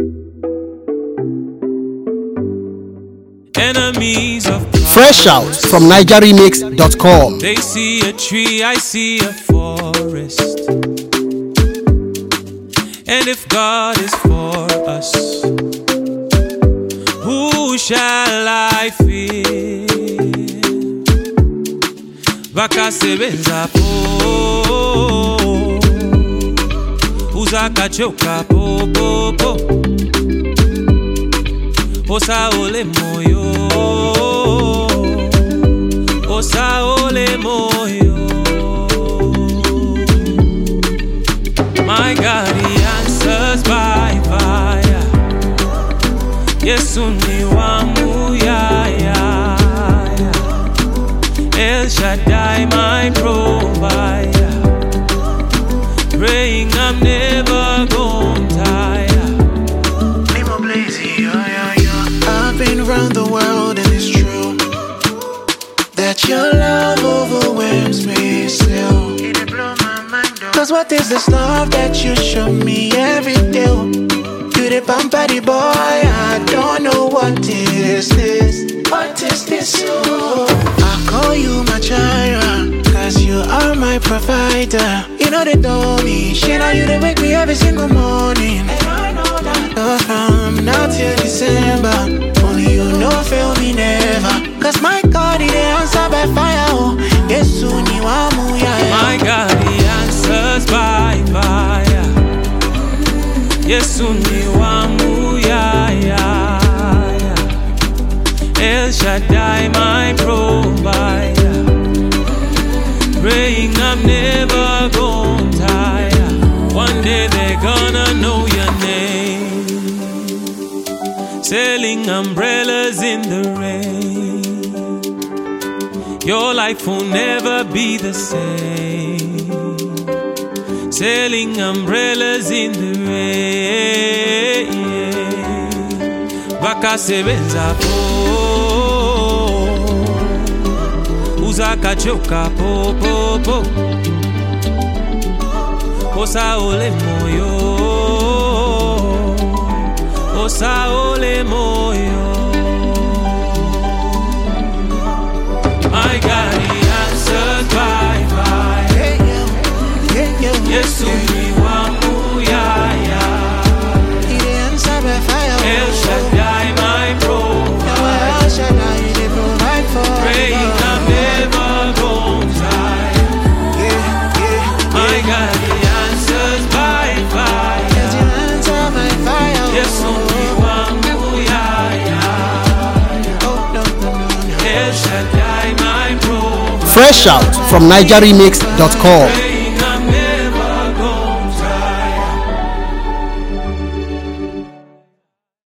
Enemies of Fresh out from NigerRemix.com. They see a tree, I see a forest. And if God is for us, who shall I fear? Vakasebenza po, uzakachoka po po po. Osa ole moyo, osa ole moyo. My God, He answers by fire. Yesu ni wangu ya ya. El Shaddai, my provider. Praying I'm never gonna tire. I've been around the world and it's true that your love overwhelms me still. Cause what is this love that you show me every day? You the bumpy boy, I don't know what is this. What is this? Oh, I call you my child, cause you are my provider. You know they told me, shit, now you they wake me every single morning. From now till December, only you know fail me never. Cause my God, He answer by fire. Oh, Yesu ni wamu ya ya. My God, He answers by fire. Yesu ni wangu ya ya. El Shaddai, my provider. Praying I'm never gonna tire. One day they're gonna know your name. Selling umbrellas in the rain. Your life will never be the same. Selling umbrellas in the rain. Vakasebenza po, uzakachoka po po po. Osa ole moyo, osa ole moyo. My God, He answers by fire. Yesu ni wangu ya ya. He answer by fire. El Shaddai, my provider. El Shaddai, He provide for me. Praying I'm never gonna tire. My God, He answers by fire. Yes, He answer by fire. Yesu ni wangu ya ya. Oh, no, no, no, no. El Shaddai, my provider. Fresh out from NigerRemix.com.